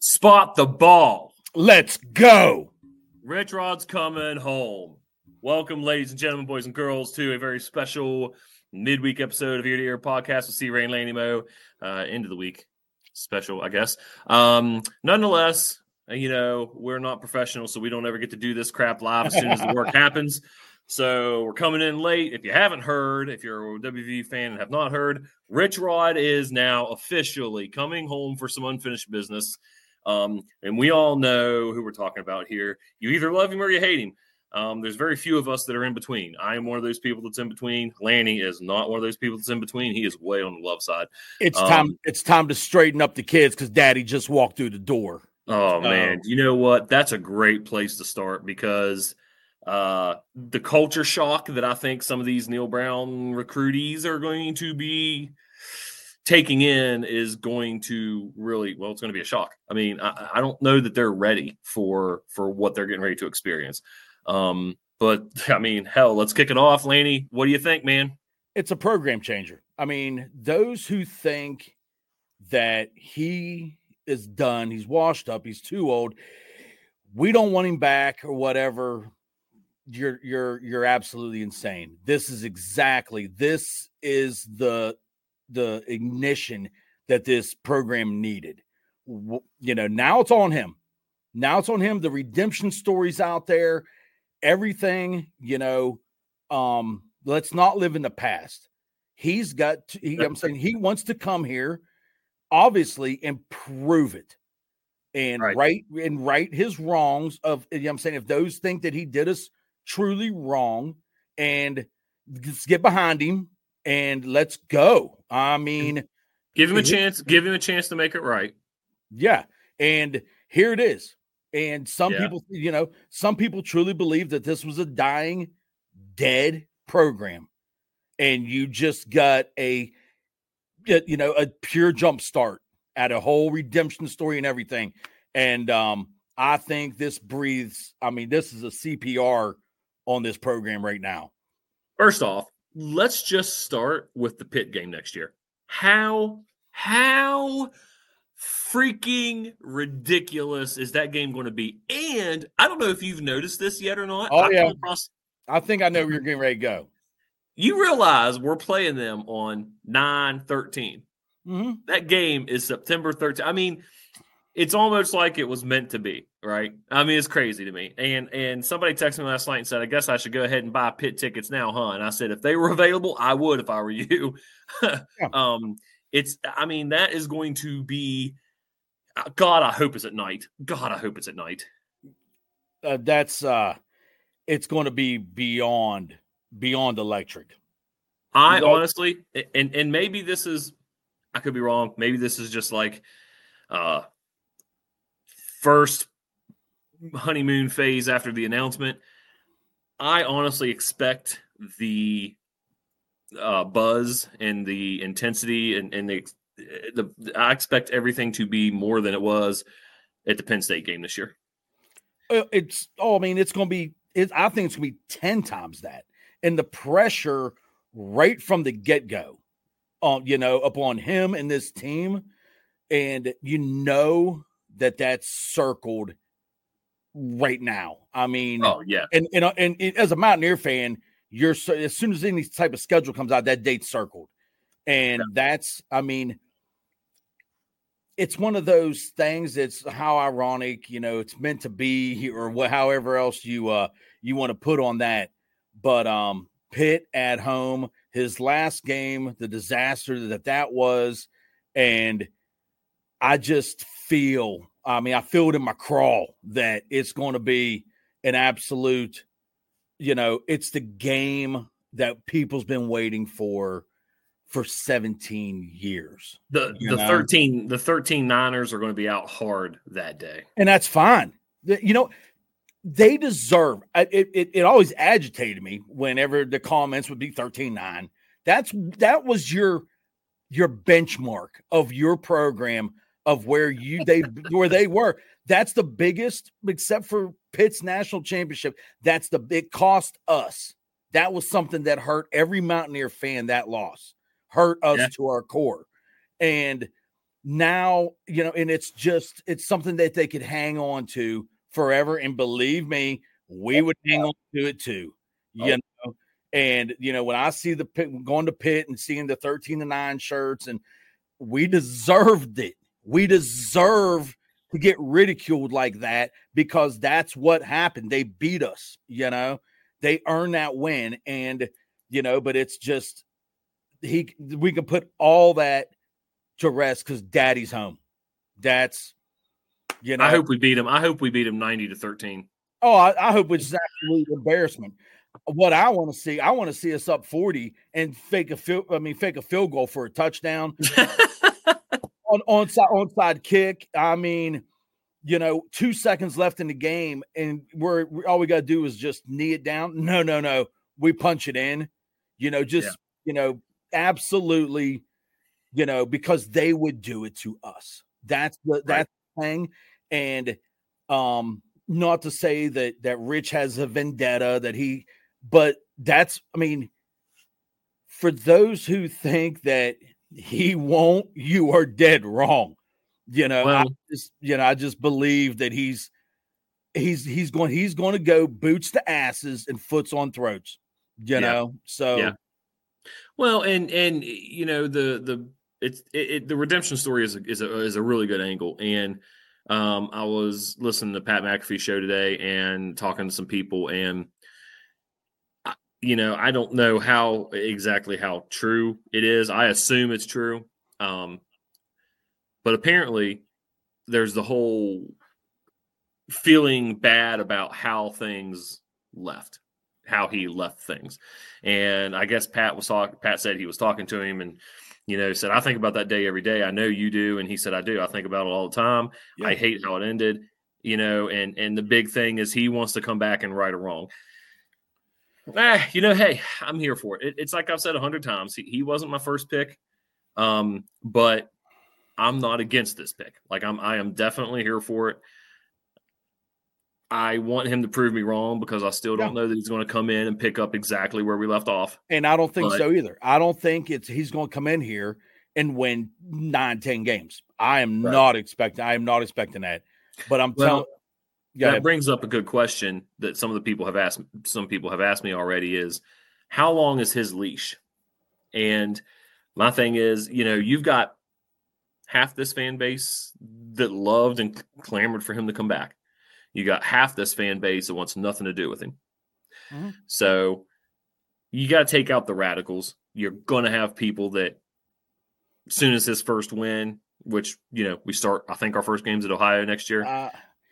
Spot the ball. Let's go. Rich Rod's coming home. Welcome, ladies and gentlemen, boys and girls, to a very special midweek episode of Ear to Ear Podcast with C-Ray and Lanny Mo. End of the week special, I guess. Nonetheless, we're not professionals, so we don't ever get to do this crap live as soon as the work happens. So we're coming in late. If you haven't heard, if you're a WV fan and have not heard, Rich Rod is now officially coming home for some unfinished business. And we all know who we're talking about here. You either love him or you hate him. There's very few of us that are in between. I am one of those people that's in between. Lanny is not one of those people that's in between. He is way on the love side. It's time to straighten up the kids because Daddy just walked through the door. Oh, man. You know what? That's a great place to start because the culture shock that I think some of these Neal Brown recruitees are going to be taking in is going to really, well, it's going to be a shock. I mean, I don't know that they're ready for what they're getting ready to experience. But I mean, hell, let's kick it off. Lanny, what do you think, man? It's a program changer. I mean, those who think that he is done, he's washed up, he's too old, we don't want him back or whatever, you're absolutely insane. This is the ignition that this program needed. Now it's on him. The redemption stories out there, everything, let's not live in the past. He wants to come here, obviously, and prove it and right his wrongs of, if those think that he did us truly wrong, and let's get behind him and let's go. I mean, give him a chance to make it right. Yeah. And here it is. And some people truly believe that this was a dying, dead program. And you just got a pure jump start at a whole redemption story and everything. And I think this is a CPR on this program right now. First off, let's just start with the Pitt game next year. How freaking ridiculous is that game going to be? And I don't know if you've noticed this yet or not. I think I know where you're getting ready to go. You realize we're playing them on 9/13. Mm-hmm. That game is September 13th. I mean, it's almost like it was meant to be, right? I mean, it's crazy to me. And somebody texted me last night and said, I guess I should go ahead and buy Pitt tickets now, huh? And I said, if they were available, I would if I were you. Yeah. That is going to be, God, I hope it's at night. It's going to be beyond electric. Honestly, and maybe this is, I could be wrong. Maybe this is just like first honeymoon phase after the announcement. I honestly expect the buzz and the intensity and I expect everything to be more than it was at the Penn State game this year. I think it's going to be 10 times that. And the pressure right from the get-go, upon him and this team. And that's circled right now. I mean, oh yeah. And as a Mountaineer fan, as soon as any type of schedule comes out, that date's circled. And it's one of those things that's how ironic, it's meant to be, or however else you want to put on that. But Pitt at home, his last game, the disaster that was, and I just feel it in my crawl that it's going to be an absolute, it's the game that people's been waiting for 17 years. The 13 Niners are going to be out hard that day. And that's fine. They deserve it always agitated me whenever the comments would be 13-9. That was your benchmark of your program of where they were. That's the biggest, except for Pitt's national championship. It cost us. That was something that hurt every Mountaineer fan. That loss hurt us to our core. And now, and it's something that they could hang on to forever. And believe me, we would hang on to it too, you know. And, when I see going to Pitt and seeing the 13-9 shirts, and we deserved it. We deserve to get ridiculed like that, because that's what happened. They beat us, they earned that win. And, but it's just, we can put all that to rest because Daddy's home. That's, I hope we beat him. I hope we beat him 90-13. Oh, I hope it's absolute embarrassment. What I want to see us up 40 and fake a field goal for a touchdown. onside kick. I mean, 2 seconds left in the game, and all we got to do is just knee it down. No. We punch it in. Absolutely. Because they would do it to us. That's the thing. And not to say that Rich has a vendetta but that's, for those who think that he won't, you are dead wrong. I just believe that he's going to go boots to asses and foots on throats, so. Yeah. Well, and the redemption story is a really good angle. And I was listening to Pat McAfee show today and talking to some people, and I don't know how true it is. I assume it's true. But apparently there's the whole feeling bad about how he left things. And I guess Pat said he was talking to him and, said, I think about that day every day. I know you do. And he said, I do. I think about it all the time. Yeah. I hate how it ended, and the big thing is he wants to come back and right a wrong. Hey, I'm here for it. It's like I've said 100 times. He wasn't my first pick, but I'm not against this pick. Like I am definitely here for it. I want him to prove me wrong because I still don't know that he's going to come in and pick up exactly where we left off. And I don't think so either. I don't think he's going to come in here and win 9-10 games. I am not expecting that. But I'm telling. That brings up a good question that some people have asked me already is, how long is his leash? And my thing is, you've got half this fan base that loved and clamored for him to come back. You got half this fan base that wants nothing to do with him. Mm-hmm. So you got to take out the radicals. You're going to have people that as soon as his first win, which, we start, I think our first game's at Ohio next year.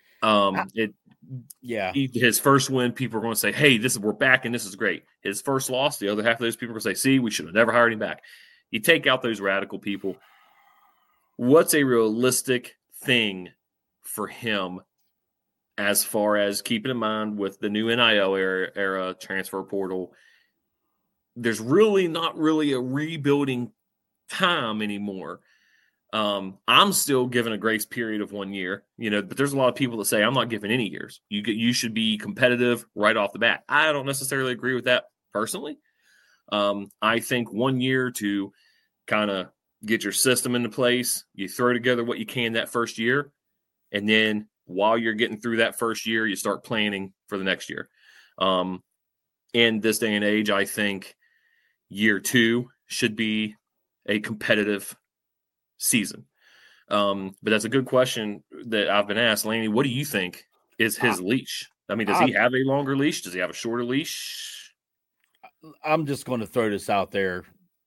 His first win, people are going to say, hey, we're back and this is great. His first loss, the other half of those people are going to say, see, we should have never hired him back. You take out those radical people. What's a realistic thing for him as far as keeping in mind with the new NIL era transfer portal? There's really not really a rebuilding time anymore. I'm still giving a grace period of 1 year, but there's a lot of people that say I'm not giving any years. You should be competitive right off the bat. I don't necessarily agree with that personally. I think 1 year to kind of get your system into place. You throw together what you can that first year, and then while you're getting through that first year, you start planning for the next year. In this day and age, I think year 2 should be a competitive season. But that's a good question that I've been asked. Laney, what do you think is his leash? Does he have a longer leash? Does he have a shorter leash? I'm just going to throw this out there.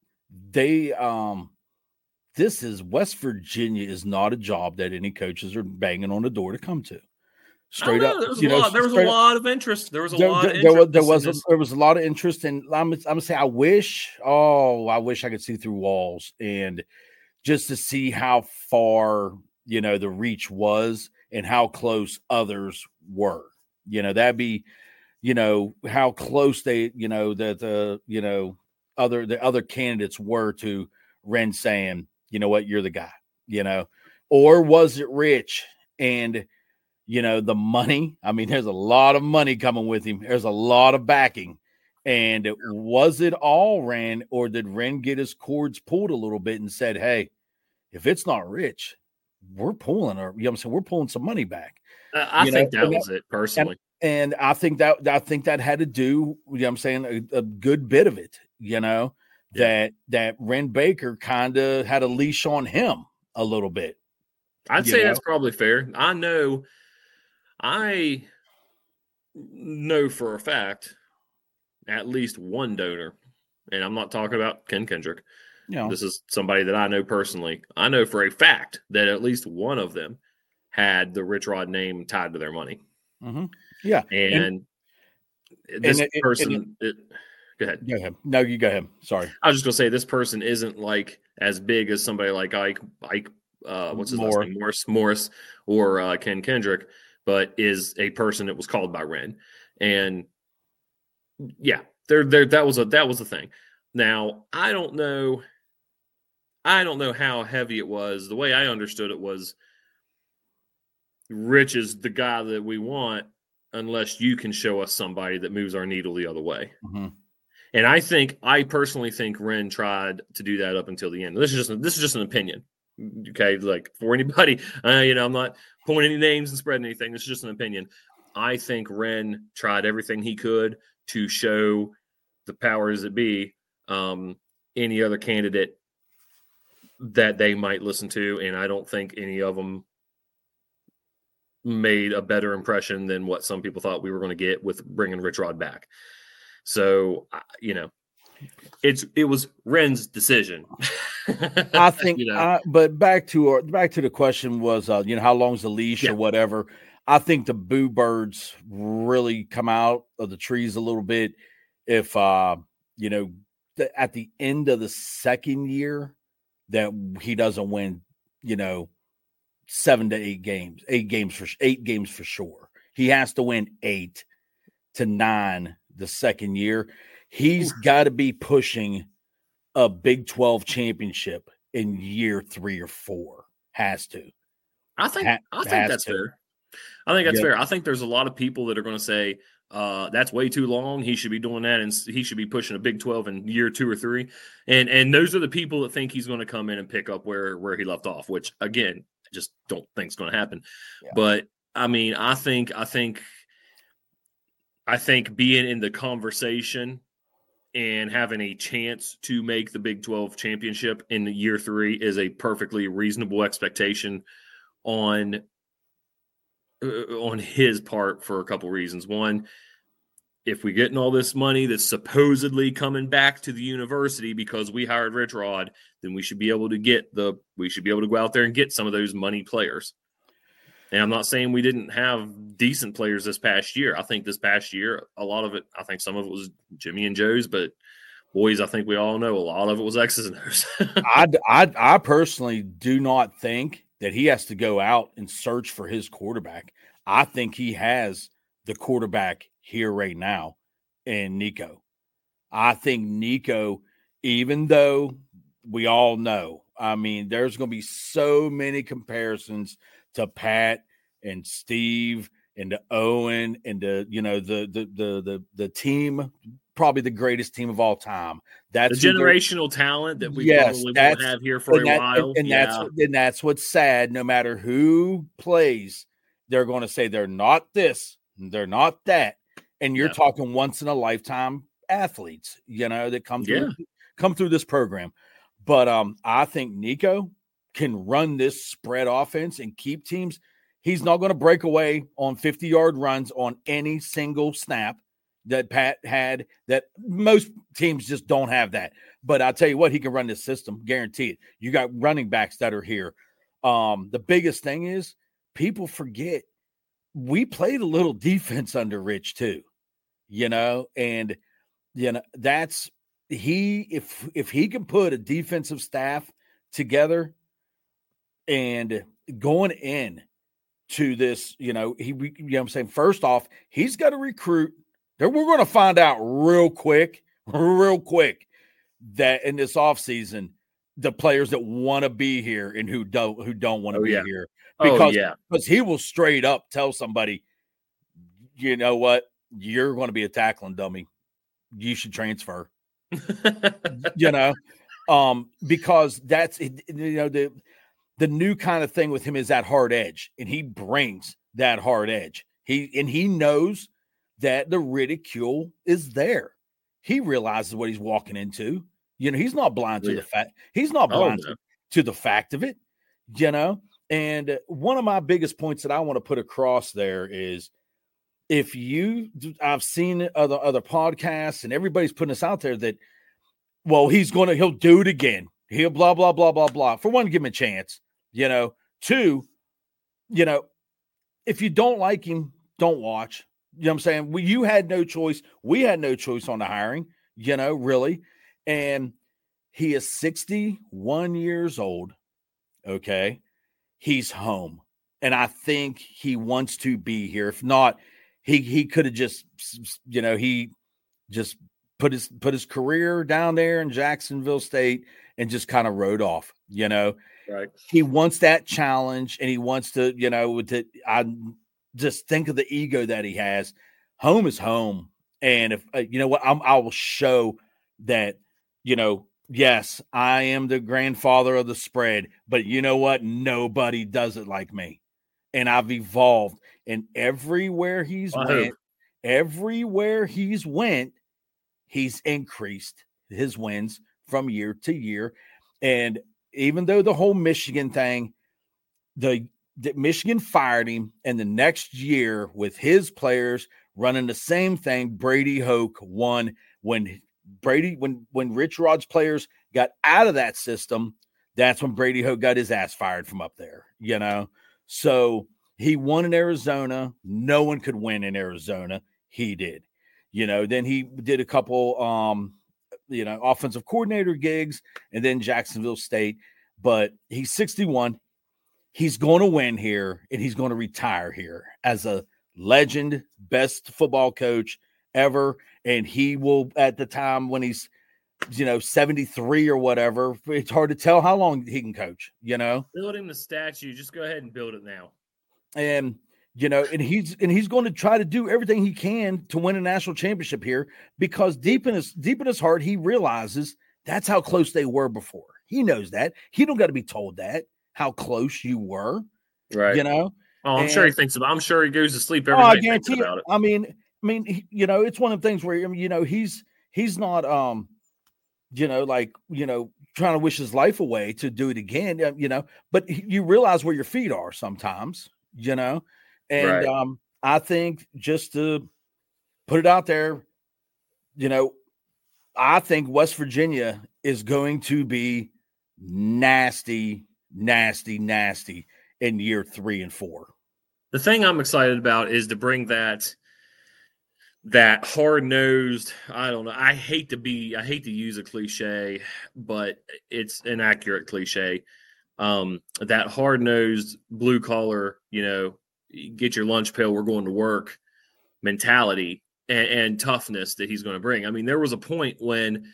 This is West Virginia is not a job that any coaches are banging on the door to come to. Straight up, there was a lot of interest. There was a lot of interest, and I'm gonna say I wish I could see through walls and just to see how far the reach was and how close others were. That'd be how close they the other candidates were to Ren saying, what, you're the guy, or was it Rich and the money? There's a lot of money coming with him. There's a lot of backing. And was it all Ren, or did Ren get his cords pulled a little bit and said, hey, if it's not Rich, we're pulling our, you know what I'm saying? We're pulling some money back. I think that was it personally. And I think that had to do, you know what I'm saying, a good bit of it, that Wren Baker kind of had a leash on him a little bit. I'd say that's probably fair. I know for a fact at least one donor, and I'm not talking about Ken Kendrick. This is somebody that I know personally. I know for a fact that at least one of them had the Rich Rod name tied to their money. Mm-hmm. Yeah. And this person, go ahead. Go ahead. No, you go ahead. Sorry. I was just going to say this person isn't like as big as somebody like Ike what's his last name? Morris or Ken Kendrick, but is a person that was called by Wren. And yeah, that was a thing. Now, I don't know how heavy it was. The way I understood it was Rich is the guy that we want unless you can show us somebody that moves our needle the other way. Mm-hmm. And I personally think Wren tried to do that up until the end. This is just an opinion. Okay, like for anybody, I'm not pulling any names and spreading anything. This is just an opinion. I think Wren tried everything he could to show the powers that be any other candidate that they might listen to, and I don't think any of them made a better impression than what some people thought we were going to get with bringing Rich Rod back. So, it was Wren's decision. I think, but back to the question was, how long's the leash or whatever. I think the Boo Birds really come out of the trees a little bit if, at the end of the second year that he doesn't win, 7 to 8 games, 8 games for sure. He has to win 8 to 9 the second year. He's got to be pushing a Big 12 championship in year 3 or 4. Has to. I think that's fair. I think that's fair. I think there's a lot of people that are going to say that's way too long. He should be doing that, and he should be pushing a Big 12 in year 2 or 3. And those are the people that think he's going to come in and pick up where he left off, which again, I just don't think is going to happen. Yeah. But I mean, I think being in the conversation and having a chance to make the Big 12 championship in the year 3 is a perfectly reasonable expectation on his part for a couple reasons. One, if we get all this money that's supposedly coming back to the university because we hired Rich Rod, then we should be able to go out there and get some of those money players. And I'm not saying we didn't have decent players this past year. I think this past year, a lot of it, I think some of it was Jimmy and Joe's, but boys, I think we all know a lot of it was X's and O's. I personally do not think that he has to go out and search for his quarterback. I think he has the quarterback here right now in Nico. I think Nico, even though we all know, I mean, there's going to be so many comparisons to Pat and Steve and to Owen and to, the team, probably the greatest team of all time. That's the generational talent that we probably won't have here for a while. And that's what's sad. No matter who plays, they're going to say they're not this, they're not that. And you're talking once in a lifetime athletes, that come through this program. But I think Nico can run this spread offense and keep teams. He's not going to break away on 50-yard runs on any single snap that Pat had, that most teams just don't have that. But I'll tell you what, he can run this system, guarantee it. You got running backs that are here. The biggest thing is people forget we played a little defense under Rich too, and that's if he can put a defensive staff together and going in to this, I'm saying, first off, he's got to recruit. We're going to find out real quick that in this offseason, the players that want to be here and who don't want to be here. Because he will straight up tell somebody, you know what, you're going to be a tackling dummy. You should transfer. Because that's the new kind of thing with him is that hard edge, and he brings that hard edge. He knows that the ridicule is there. He realizes what he's walking into. He's not blind to the fact. He's not blind to the fact of it. And one of my biggest points that I want to put across there is, I've seen other podcasts and everybody's putting this out there that, well, he'll do it again. He'll blah, blah, blah, blah, blah. For one, give him a chance. Two, if you don't like him, don't watch. You know what I'm saying? You had no choice. We had no choice on the hiring, really. And he is 61 years old. Okay. He's home. And I think he wants to be here. If not, he could have just, he just put his career down there in Jacksonville State and just kind of rode off, Right. He wants that challenge, and he wants to, I just think of the ego that he has. Home is home. And if, I will show that, yes, I am the grandfather of the spread, but you know what? Nobody does it like me. And I've evolved, and everywhere he's went, he's increased his wins from year to year. And even though the whole Michigan thing, the Michigan fired him, and the next year with his players running the same thing, Brady Hoke won. When Rich Rod's players got out of that system, that's when Brady Hoke got his ass fired from up there, So he won in Arizona. No one could win in Arizona. He did. Then he did a couple offensive coordinator gigs, and then Jacksonville State. But he's 61. He's going to win here, and he's going to retire here as a legend, best football coach ever. And he will, at the time when he's, 73 or whatever, it's hard to tell how long he can coach, Building the statue, just go ahead and build it now. And, and he's going to try to do everything he can to win a national championship here, because deep in his heart, he realizes that's how close they were before. He knows that. He don't got to be told that, how close you were, right? Oh, I'm sure he thinks about it. I'm sure he goes to sleep every night thinking about it. I mean, it's one of the things where, he's not, trying to wish his life away to do it again, but you realize where your feet are sometimes, and right. I think, just to put it out there, I think West Virginia is going to be nasty in year 3 and 4. The thing I'm excited about is to bring that hard-nosed, I don't know, I hate to use a cliche, but it's an accurate cliche. That hard-nosed, blue-collar, get your lunch pail, we're going to work mentality and toughness that he's going to bring. I mean, there was a point when,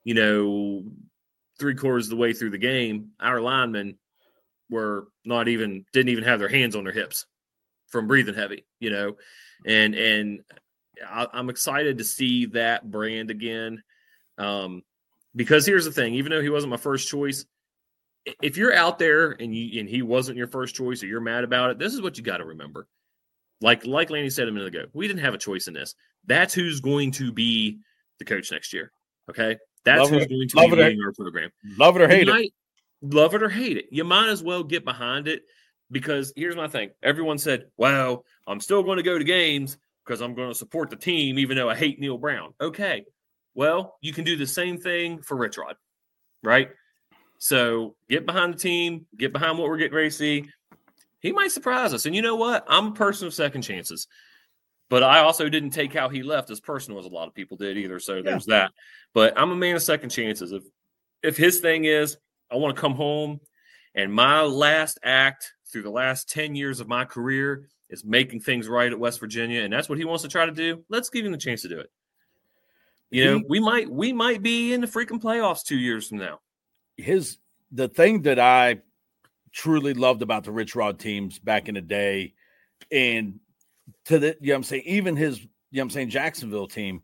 3/4 of the way through the game, our linemen didn't even have their hands on their hips from breathing heavy, and I'm excited to see that brand again. Because here's the thing, even though he wasn't my first choice, if you're out there and he wasn't your first choice, or you're mad about it, this is what you got to remember. Like Lanny said a minute ago, we didn't have a choice in this. That's who's going to be the coach next year. Okay. That's who's going to be leading our program. Love it or hate it. Love it or hate it. You might as well get behind it, because here's my thing. Everyone said, well, I'm still going to go to games because I'm going to support the team, even though I hate Neil Brown. Okay. Well, you can do the same thing for Rich Rod, right? So get behind the team, get behind what we're getting ready to see. He might surprise us. And you know what? I'm a person of second chances. But I also didn't take how he left as personal as a lot of people did either. So there's that. But I'm a man of second chances. If his thing is, I want to come home, and my last act through the last 10 years of my career is making things right at West Virginia, and that's what he wants to try to do, let's give him the chance to do it. We might be in the freaking playoffs 2 years from now. The thing that I truly loved about the Rich Rod teams back in the day, and to the, I'm saying, even his, Jacksonville team,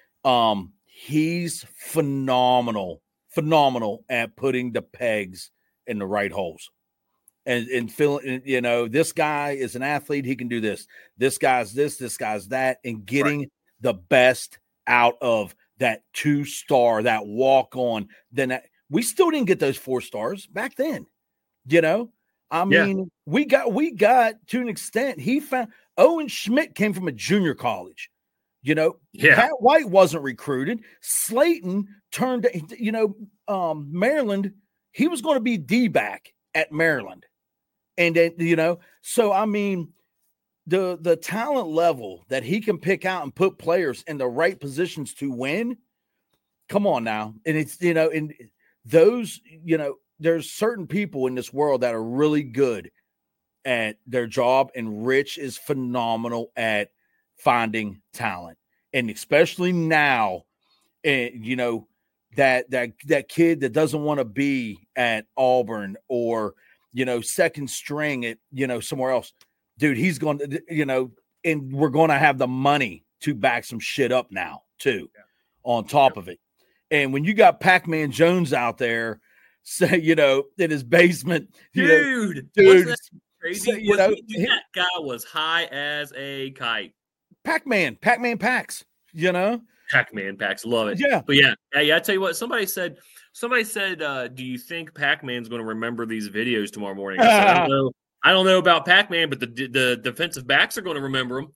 he's phenomenal at putting the pegs in the right holes. and feeling, you know, this guy is an athlete. He can do this. This guy's this guy's that, and getting the best out of that 2-star, that walk on. Then we still didn't get those 4 stars back then. You know, I mean, we got to an extent. He found Owen Schmidt came from a junior college. You know, Pat White wasn't recruited. Slayton turned, you know, Maryland. He was going to be D-back at Maryland. And then, you know, so I mean, the talent level that he can pick out and put players in the right positions to win. Come on now. And it's, you know, and those, you know, there's certain people in this world that are really good at their job, and Rich is phenomenal at finding talent. And especially now, and you know, that kid that doesn't want to be at Auburn or, you know, second string at, you know, somewhere else, dude, he's going to, you know, and we're going to have the money to back some shit up now too, on top of it. And when you got Pac-Man Jones out there, say, you know, in his basement, dude, wasn't that crazy? So, you know, that guy was high as a kite. Pac-Man Pax, you know. Pac-Man Pax, love it. Yeah, but yeah, I tell you what, somebody said, do you think Pac-Man's going to remember these videos tomorrow morning? I said, I don't know about Pac-Man, but the defensive backs are going to remember them.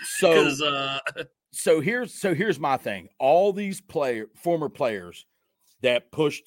So here's my thing. All these former players that pushed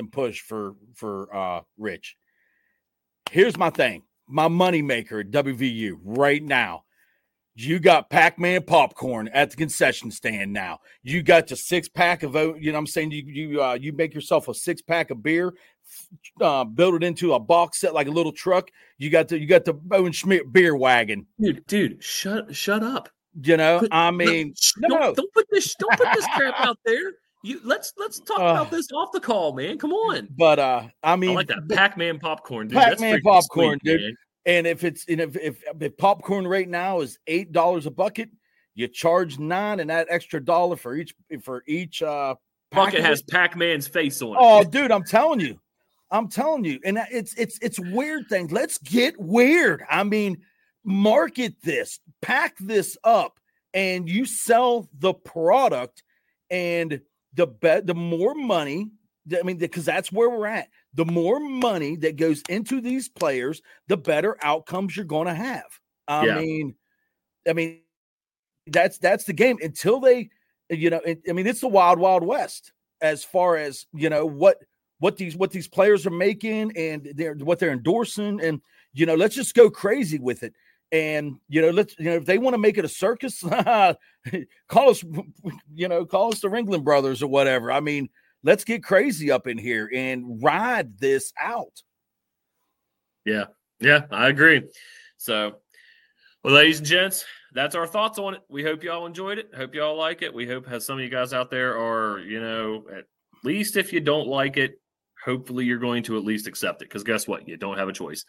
for Rich. Here's my thing. My moneymaker at WVU right now. You got Pac-Man popcorn at the concession stand now. You got your 6-pack of, you know what I'm saying? You make yourself a 6-pack of beer, build it into a box set like a little truck. You got the Owen Schmidt beer wagon. Dude, shut up. You know, I mean, don't put this crap out there. Let's talk about this off the call, man. Come on. But I mean, I like that Pac-Man popcorn, dude. Pac-Man popcorn, sweet, dude. Man. And if popcorn right now is $8 a bucket, you charge $9, and that extra $1 for each bucket has Pac-Man's face on it. Oh, dude, I'm telling you, and it's weird things. Let's get weird. I mean, market this, pack this up, and you sell the product, and the more money. I mean, because that's where we're at. The more money that goes into these players, the better outcomes you're going to have. I mean, that's the game until they, you know, I mean, it's the wild, wild west as far as, you know, what these players are making and what they're endorsing. And, you know, let's just go crazy with it. And, you know, if they want to make it a circus, call us the Ringling Brothers or whatever. I mean, let's get crazy up in here and ride this out. Yeah, I agree. So, well, ladies and gents, that's our thoughts on it. We hope y'all enjoyed it. Hope y'all like it. We hope some of you guys out there are, you know, at least if you don't like it, hopefully you're going to at least accept it. Because guess what? You don't have a choice.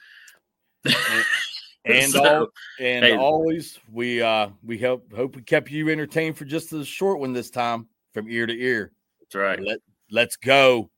Always, we hope we kept you entertained for just a short one this time, from ear to ear. That's right. Let's go.